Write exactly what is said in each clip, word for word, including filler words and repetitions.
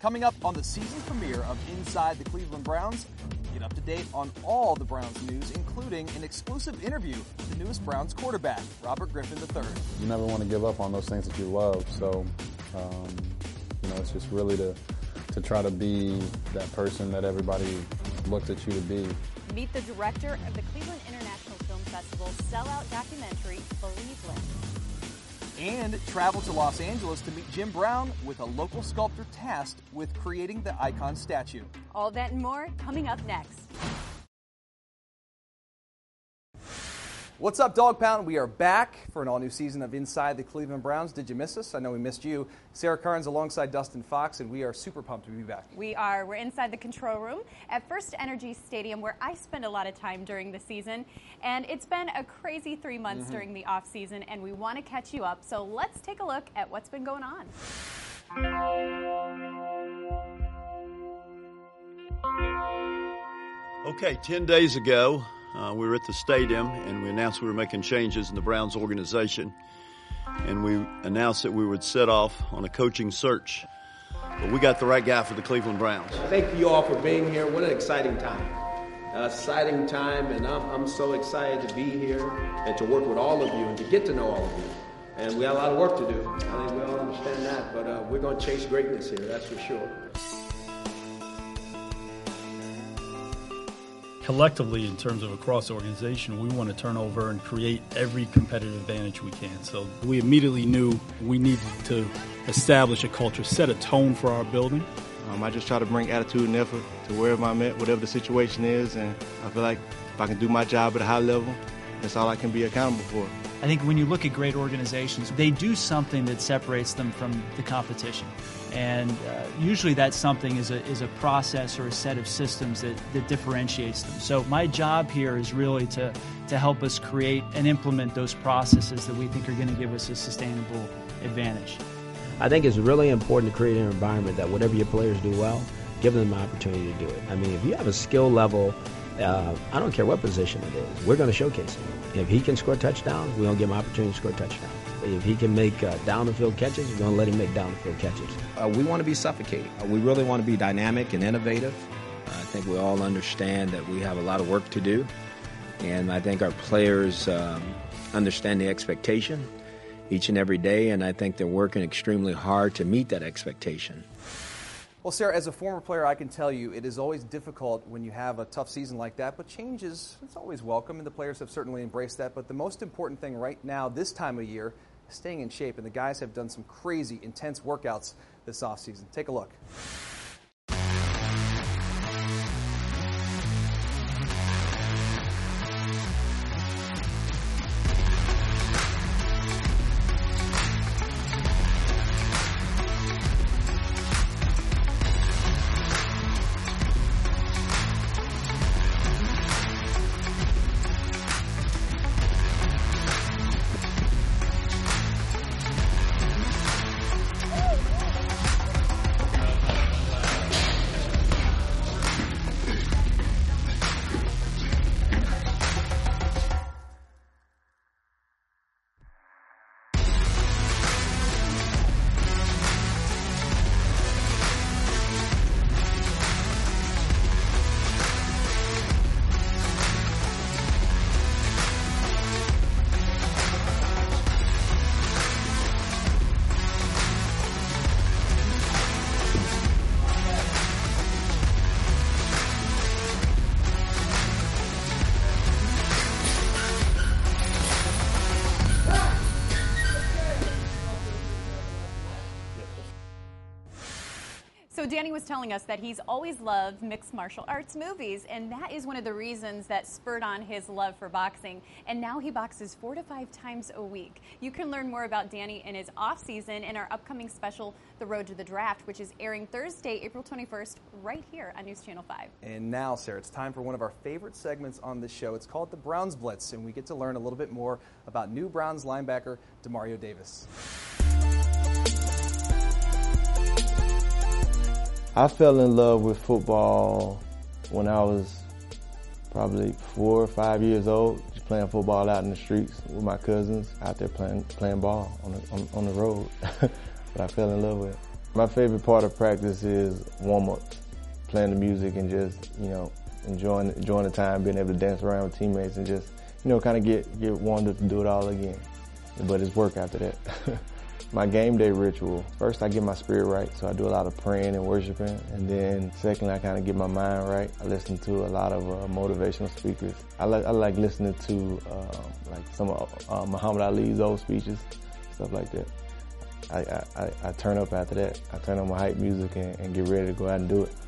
Coming up on the season premiere of Inside the Cleveland Browns, get up to date on all the Browns news, including an exclusive interview with the newest Browns quarterback, Robert Griffin the third. You never want to give up on those things that you love, so um, you know, it's just really to to try to be that person that everybody looks at you to be. Meet the director of the Cleveland International Film Festival sellout documentary, Believeland. And travel to Los Angeles to meet Jim Brown with a local sculptor tasked with creating the icon statue. All that and more coming up next. What's up, Dog Pound? We are back for an all-new season of Inside the Cleveland Browns. Did you miss us? I know we missed you. Sarah Carnes alongside Dustin Fox, and we are super pumped to be back. We are. We're inside the control room at First Energy Stadium, where I spend a lot of time during the season. And it's been a crazy three months mm-hmm. during the off-season, and we want to catch you up. So let's take a look at what's been going on. Okay, ten days ago, Uh, we were at the stadium, and we announced we were making changes in the Browns organization. And we announced that we would set off on a coaching search. But we got the right guy for the Cleveland Browns. Thank you all for being here. What an exciting time. Uh, exciting time, and I'm, I'm so excited to be here and to work with all of you and to get to know all of you. And we have a lot of work to do. I think we all understand that, but uh, we're going to chase greatness here, that's for sure. Collectively, in terms of across the organization, we want to turn over and create every competitive advantage we can. So we immediately knew we needed to establish a culture, set a tone for our building. Um, I just try to bring attitude and effort to wherever I'm at, whatever the situation is, and I feel like if I can do my job at a high level, that's all I can be accountable for. I think when you look at great organizations, they do something that separates them from the competition. And uh, usually that something is a, is a process or a set of systems that, that differentiates them. So my job here is really to, to help us create and implement those processes that we think are going to give us a sustainable advantage. I think it's really important to create an environment that whatever your players do well, give them the opportunity to do it. I mean, if you have a skill level, uh, I don't care what position it is, we're going to showcase it. If he can score touchdowns, we're going to give him an opportunity to score touchdowns. If he can make uh, down-the-field catches, we're going to let him make down-the-field catches. Uh, we want to be suffocating. Uh, we really want to be dynamic and innovative. Uh, I think we all understand that we have a lot of work to do, and I think our players um, understand the expectation each and every day, and I think they're working extremely hard to meet that expectation. Well, Sarah, as a former player, I can tell you it is always difficult when you have a tough season like that, but change is it's always welcome, and the players have certainly embraced that. But the most important thing right now, this time of year, is staying in shape, and the guys have done some crazy, intense workouts this offseason. Take a look. So Danny was telling us that he's always loved mixed martial arts movies, and that is one of the reasons that spurred on his love for boxing. And now he boxes four to five times a week. You can learn more about Danny in his off-season in our upcoming special, The Road to the Draft, which is airing Thursday, April twenty-first, right here on News Channel five. And now, Sarah, it's time for one of our favorite segments on this show. It's called the Browns Blitz, and we get to learn a little bit more about new Browns linebacker Demario Davis. I fell in love with football when I was probably four or five years old, just playing football out in the streets with my cousins, out there playing playing ball on the, on, on the road. But I fell in love with it. My favorite part of practice is warm-ups, playing the music and just, you know, enjoying enjoying the time, being able to dance around with teammates and just, you know, kind of get, get warmed up to do it all again. But it's work after that. My game day ritual, first I get my spirit right, so I do a lot of praying and worshiping. And then secondly, I kind of get my mind right. I listen to a lot of uh, motivational speakers. I like, I like listening to uh, like some of uh, Muhammad Ali's old speeches, stuff like that. I, I, I turn up after that. I turn on my hype music and, and get ready to go out and do it.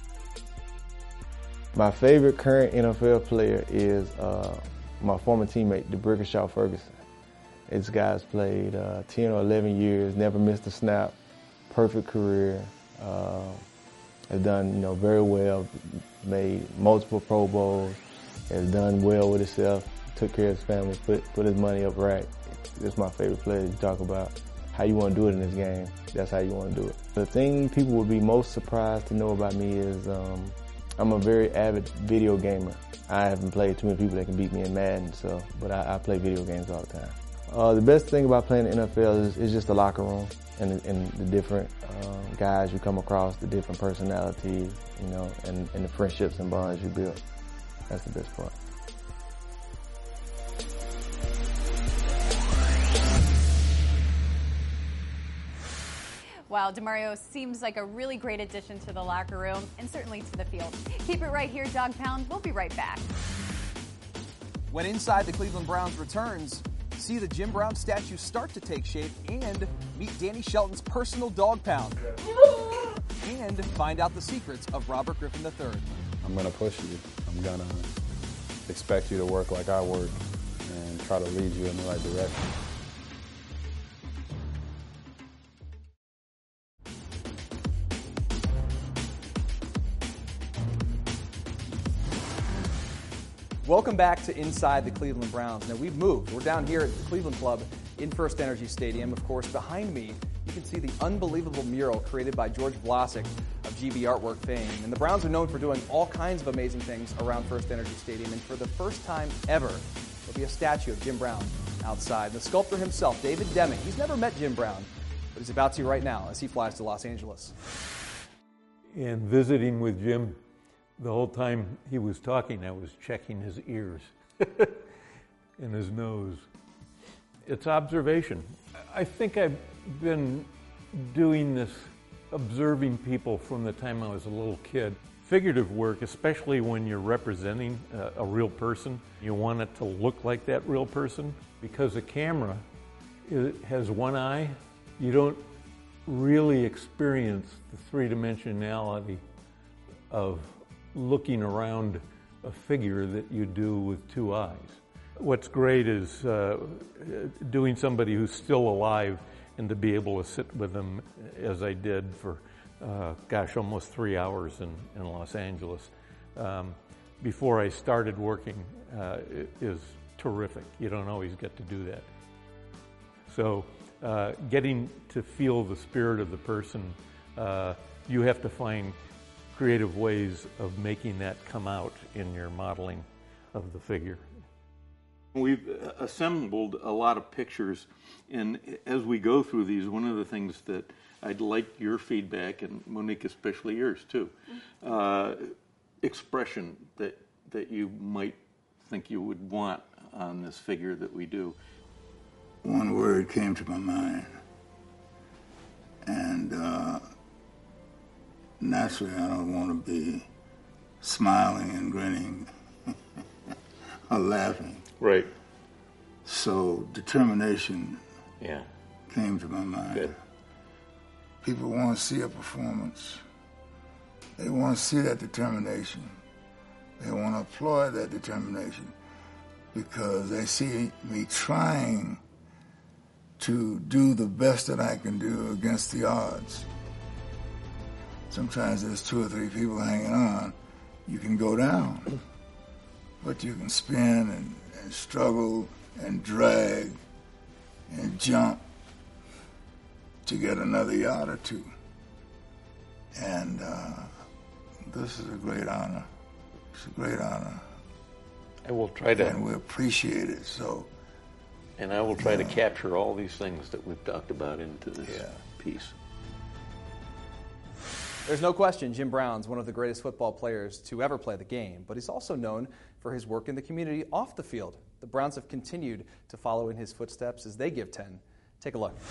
My favorite current N F L player is uh, my former teammate, DeBrickashaw Ferguson. This guy's played uh, ten or eleven years, never missed a snap, perfect career, uh, has done, you know, very well, made multiple Pro Bowls, has done well with himself, took care of his family, put, put his money up right. That's my favorite player to talk about. How you want to do it in this game, that's how you want to do it. The thing people would be most surprised to know about me is um, I'm a very avid video gamer. I haven't played too many people that can beat me in Madden, so, but I, I play video games all the time. Uh, the best thing about playing the N F L is, is just the locker room and, and the different um, guys you come across, the different personalities, you know, and, and the friendships and bonds you build. That's the best part. Wow, DeMario seems like a really great addition to the locker room and certainly to the field. Keep it right here, Dog Pound. We'll be right back. When Inside the Cleveland Browns returns, see the Jim Brown statue start to take shape and meet Danny Shelton's personal dog pound. And find out the secrets of Robert Griffin the third. I'm going to push you. I'm going to expect you to work like I work and try to lead you in the right direction. Welcome back to Inside the Cleveland Browns. Now, we've moved. We're down here at the Cleveland Club in First Energy Stadium. Of course, behind me, you can see the unbelievable mural created by George Vlasic of G B Artwork fame. And the Browns are known for doing all kinds of amazing things around First Energy Stadium. And for the first time ever, there'll be a statue of Jim Brown outside. The sculptor himself, David Deming, he's never met Jim Brown, but he's about to right now as he flies to Los Angeles. And visiting with Jim, the whole time he was talking, I was checking his ears and his nose. It's observation. I think I've been doing this, observing people from the time I was a little kid. Figurative work, especially when you're representing a, a real person, you want it to look like that real person. Because a camera it has one eye, you don't really experience the three-dimensionality of looking around a figure that you do with two eyes. What's great is uh, doing somebody who's still alive and to be able to sit with them as I did for, uh, gosh, almost three hours in, in Los Angeles. Um, before I started working uh, is terrific. You don't always get to do that. So uh, getting to feel the spirit of the person, uh, you have to find creative ways of making that come out in your modeling of the figure. We've assembled a lot of pictures, and as we go through these, one of the things that I'd like your feedback, and Monique especially yours too, uh, expression that that you might think you would want on this figure that we do. One word came to my mind, and uh, naturally, I don't want to be smiling and grinning or laughing. Right. So determination yeah. came to my mind. Good. People want to see a performance. They want to see that determination. They want to applaud that determination because they see me trying to do the best that I can do against the odds. Sometimes there's two or three people hanging on. You can go down, but you can spin and, and struggle and drag and jump to get another yard or two. And uh, this is a great honor. It's a great honor. I will try to. And we appreciate it, so. And I will try yeah. to capture all these things that we've talked about into this yeah. piece. There's no question Jim Brown's one of the greatest football players to ever play the game, but he's also known for his work in the community off the field. The Browns have continued to follow in his footsteps as they give ten. Take a look.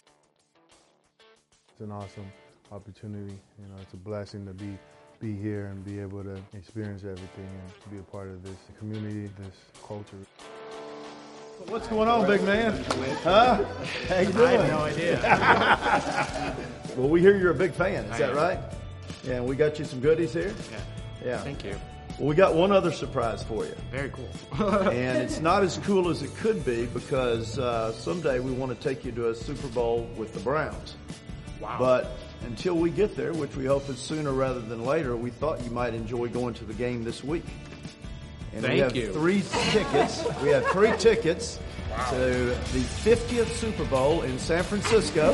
It's an awesome opportunity. You know, it's a blessing to be be here and be able to experience everything and to be a part of this community, this culture. What's going on, big man? Huh? How you doing? I have no idea. Well, we hear you're a big fan. Is I that am. right? Yeah, and we got you some goodies here. Yeah. Yeah. Thank you. Well, we got one other surprise for you. Very cool. And it's not as cool as it could be because uh, someday we want to take you to a Super Bowl with the Browns. Wow. But until we get there, which we hope is sooner rather than later, we thought you might enjoy going to the game this week. And Thank we have you. three tickets. We have three tickets Wow. to the fiftieth Super Bowl in San Francisco.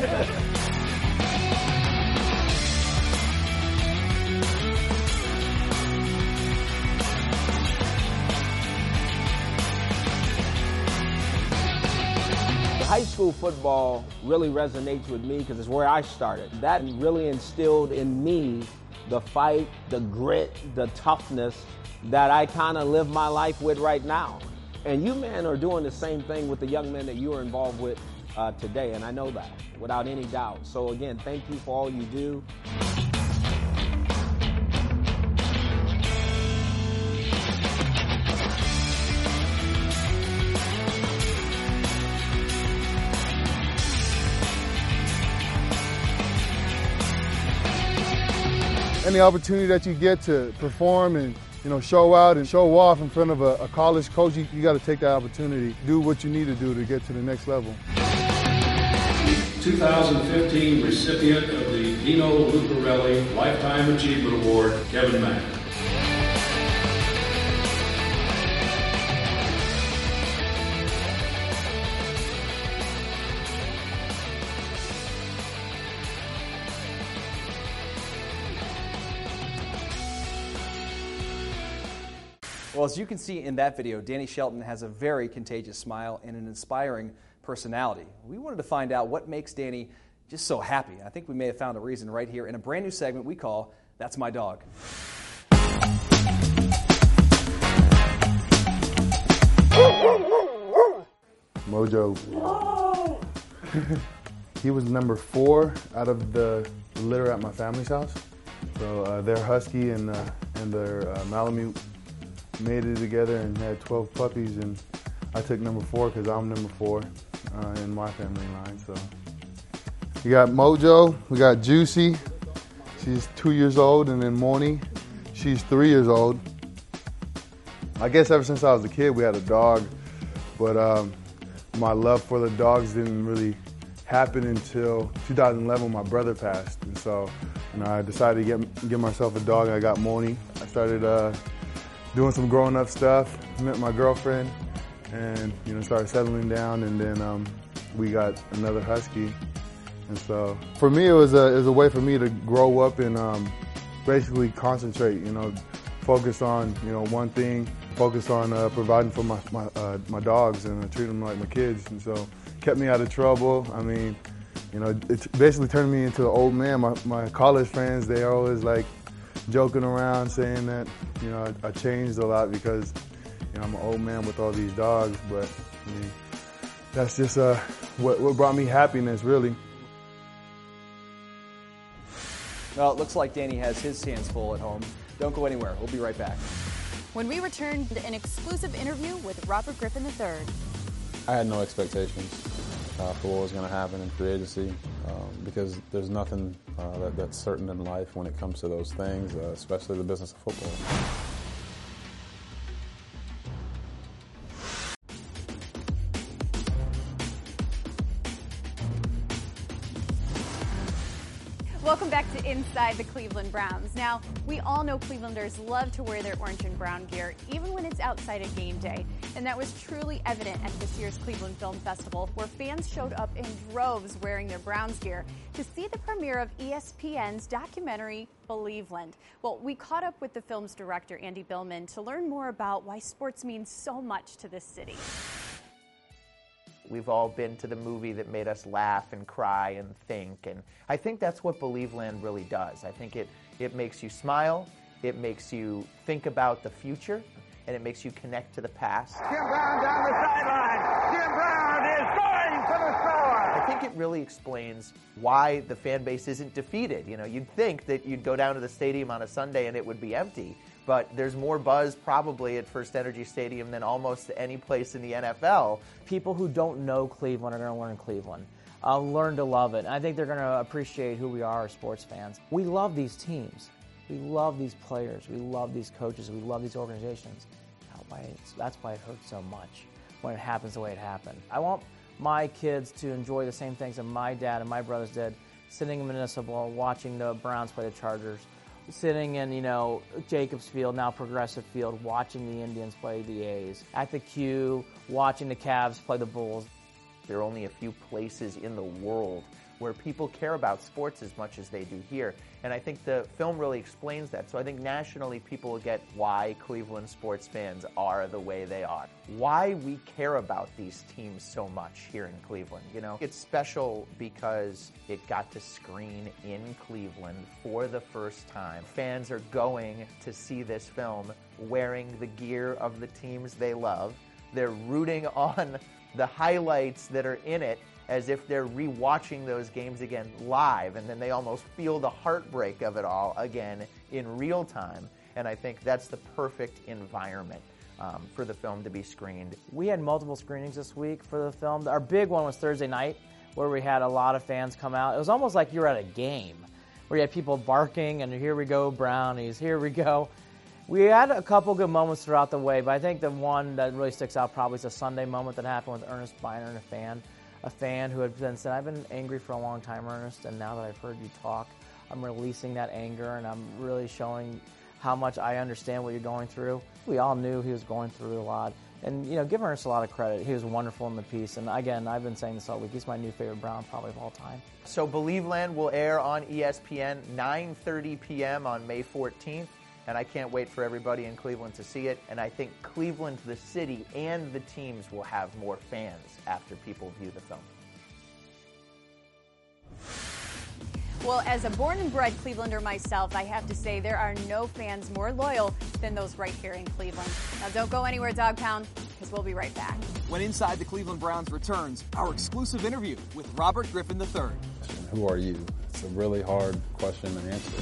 High school football really resonates with me because it's where I started. That really instilled in me the fight, the grit, the toughness that I kind of live my life with right now. And you men are doing the same thing with the young men that you are involved with uh, today, and I know that without any doubt. So again, thank you for all you do. Any opportunity that you get to perform and, you know, show out and show off in front of a, a college coach, you, you got to take that opportunity. Do what you need to do to get to the next level. two thousand fifteen recipient of the Dino Lucarelli Lifetime Achievement Award, Kevin Mack. Well, as you can see in that video, Danny Shelton has a very contagious smile and an inspiring personality. We wanted to find out what makes Danny just so happy. I think we may have found a reason right here in a brand new segment we call That's My Dog. Mojo. He was number four out of the litter at my family's house. So uh, their husky and, uh, and their uh, Malamute made it together and had twelve puppies, and I took number four because I'm number four uh, in my family line. So we got Mojo, we got Juicy, she's two years old, and then Moni, she's three years old. I guess ever since I was a kid we had a dog, but um, my love for the dogs didn't really happen until two thousand eleven when my brother passed, and so you know, I decided to get, get myself a dog. I got Moni. I started uh, doing some growing up stuff, met my girlfriend, and you know started settling down, and then um, we got another husky. And so for me it was a, it was a way for me to grow up and um, basically concentrate, you know, focus on you know one thing, focus on uh, providing for my my, uh, my dogs and uh, treat them like my kids, and so kept me out of trouble. I mean, you know, it basically turned me into an old man. My, my college friends, they are always like joking around saying that, you know, I, I changed a lot because, you know, I'm an old man with all these dogs, but I mean, that's just uh, what, what brought me happiness, really. Well, it looks like Danny has his hands full at home. Don't go anywhere. We'll be right back. When we return, an exclusive interview with Robert Griffin the third. I had no expectations uh, for what was going to happen in free agency um, because there's nothing uh, that, that's certain in life when it comes to those things, uh, especially the business of football. Welcome back to Inside the Cleveland Browns. Now, we all know Clevelanders love to wear their orange and brown gear, even when it's outside of game day. And that was truly evident at this year's Cleveland Film Festival, where fans showed up in droves wearing their Browns gear to see the premiere of E S P N's documentary, Believeland. Well, we caught up with the film's director, Andy Billman, to learn more about why sports means so much to this city. We've all been to the movie that made us laugh and cry and think, and I think that's what Believe Land really does. I think it, it makes you smile, it makes you think about the future, and it makes you connect to the past. Jim Brown down the sideline. Jim Brown is going for the score. I think it really explains why the fan base isn't defeated. You know, you'd think that you'd go down to the stadium on a Sunday and it would be empty, but there's more buzz probably at First Energy Stadium than almost any place in the N F L. People who don't know Cleveland are going to learn Cleveland, uh, learn to love it. And I think they're going to appreciate who we are as sports fans. We love these teams. We love these players. We love these coaches. We love these organizations. That's why it hurts so much when it happens the way it happened. I want my kids to enjoy the same things that my dad and my brothers did, sitting in Municipal, watching the Browns play the Chargers, sitting in, you know, Jacobs Field, now Progressive Field, watching the Indians play the A's, at the Q, watching the Cavs play the Bulls. There are only a few places in the world where people care about sports as much as they do here. And I think the film really explains that. So I think nationally people will get why Cleveland sports fans are the way they are. Why we care about these teams so much here in Cleveland. You know, it's special because it got to screen in Cleveland for the first time. Fans are going to see this film wearing the gear of the teams they love. They're rooting on the highlights that are in it as if they're rewatching those games again live, and then they almost feel the heartbreak of it all again in real time. And I think that's the perfect environment um, for the film to be screened. We had multiple screenings this week for the film. Our big one was Thursday night, where we had a lot of fans come out. It was almost like you were at a game, where you had people barking, and here we go, Brownies, here we go. We had a couple good moments throughout the way, but I think the one that really sticks out probably is a Sunday moment that happened with Ernest Byner, a fan. A fan who had been said, I've been angry for a long time, Ernest, and now that I've heard you talk, I'm releasing that anger, and I'm really showing how much I understand what you're going through. We all knew he was going through a lot. And, you know, give Ernest a lot of credit. He was wonderful in the piece. And, again, I've been saying this all week. He's my new favorite Brown probably of all time. So Believe Land will air on E S P N nine thirty p.m. on May fourteenth. And I can't wait for everybody in Cleveland to see it. And I think Cleveland, the city, and the teams will have more fans after people view the film. Well, as a born and bred Clevelander myself, I have to say there are no fans more loyal than those right here in Cleveland. Now, don't go anywhere, Dog Pound, because we'll be right back. When Inside the Cleveland Browns returns, our exclusive interview with Robert Griffin the third. Who are you? It's a really hard question to answer.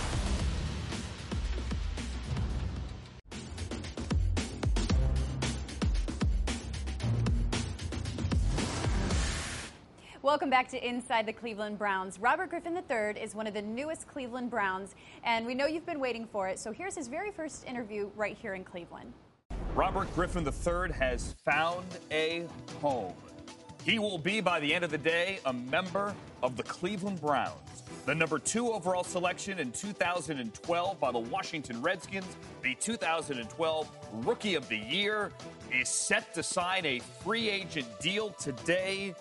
Welcome back to Inside the Cleveland Browns. Robert Griffin the third is one of the newest Cleveland Browns, and we know you've been waiting for it, so here's his very first interview right here in Cleveland. Robert Griffin the third has found a home. He will be, by the end of the day, a member of the Cleveland Browns. The number two overall selection in two thousand twelve by the Washington Redskins, the two thousand twelve Rookie of the Year, is set to sign a free agent deal today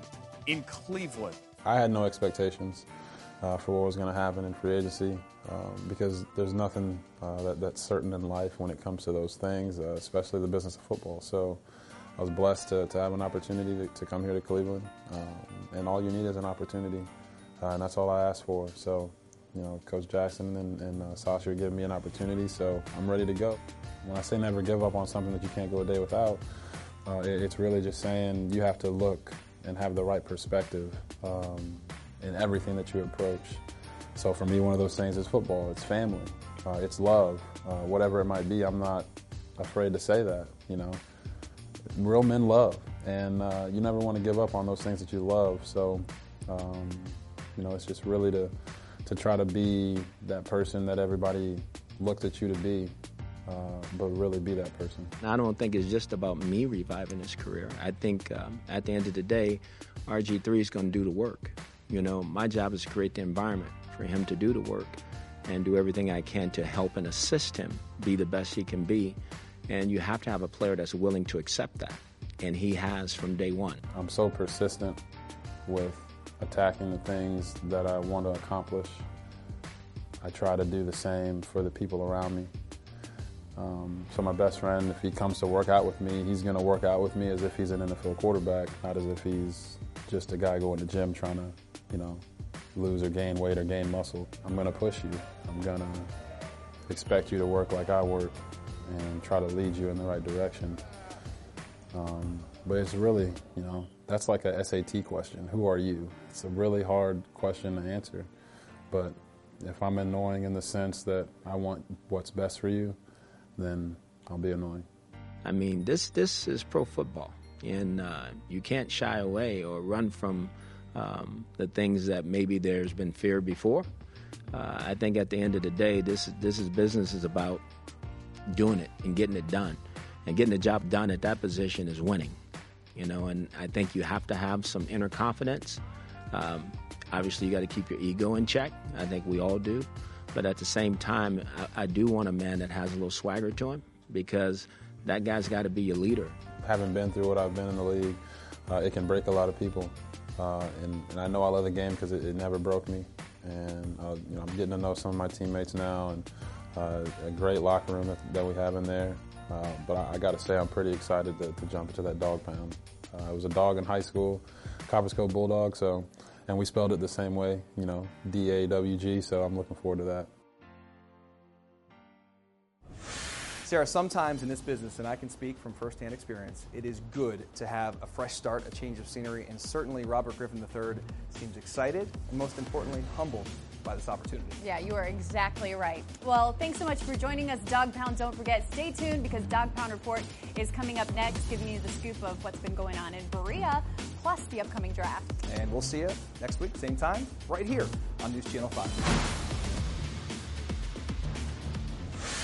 in Cleveland. I had no expectations uh, for what was going to happen in free agency um, because there's nothing uh, that, that's certain in life when it comes to those things, uh, especially the business of football. So I was blessed to, to have an opportunity to, to come here to Cleveland, um, and all you need is an opportunity, uh, and that's all I asked for. So, you know, Coach Jackson and, and uh, Sasha are giving me an opportunity, so I'm ready to go. When I say never give up on something that you can't go a day without, uh, it, it's really just saying you have to look and have the right perspective um, in everything that you approach. So for me, one of those things is football. It's family. Uh, it's love. Uh, whatever it might be, I'm not afraid to say that, you know. Real men love, and uh, you never want to give up on those things that you love. So, um, you know, it's just really to, to try to be that person that everybody looked at you to be. Uh, but really be that person. I don't think it's just about me reviving his career. I think um, at the end of the day, R G three is going to do the work. You know, my job is to create the environment for him to do the work and do everything I can to help and assist him be the best he can be. And you have to have a player that's willing to accept that. And he has from day one. I'm so persistent with attacking the things that I want to accomplish. I try to do the same for the people around me. Um, so my best friend, if he comes to work out with me, he's going to work out with me as if he's an N F L quarterback, not as if he's just a guy going to the gym trying to, you know, lose or gain weight or gain muscle. I'm going to push you. I'm going to expect you to work like I work and try to lead you in the right direction. Um, but it's really, you know, that's like a S A T question. Who are you? It's a really hard question to answer. But if I'm annoying in the sense that I want what's best for you, then I'll be annoying. I mean, this this is pro football, and uh, you can't shy away or run from um, the things that maybe there's been fear before. Uh, I think at the end of the day, this this is business is about doing it and getting it done, and getting the job done at that position is winning. You know, and I think you have to have some inner confidence. Um, obviously, you got to keep your ego in check. I think we all do. But at the same time, I, I do want a man that has a little swagger to him, because that guy's got to be your leader. Having been through what I've been in the league, uh, it can break a lot of people. Uh, and, and I know I love the game because it, it never broke me. And uh, you know, I'm getting to know some of my teammates now, and uh, a great locker room that, that we have in there. Uh, but I, I got to say, I'm pretty excited to, to jump into that dog pound. Uh, I was a dog in high school, Copperas Cove Bulldog, so. And we spelled it the same way, you know, D A W G, so I'm looking forward to that. Sarah, sometimes in this business, and I can speak from firsthand experience, it is good to have a fresh start, a change of scenery, and certainly Robert Griffin the third seems excited and, most importantly, humbled by this opportunity. Yeah, you are exactly right. Well, thanks so much for joining us, Dog Pound. Don't forget, stay tuned, because Dog Pound Report is coming up next, giving you the scoop of what's been going on in Berea, plus the upcoming draft. And we'll see you next week, same time, right here on News Channel five.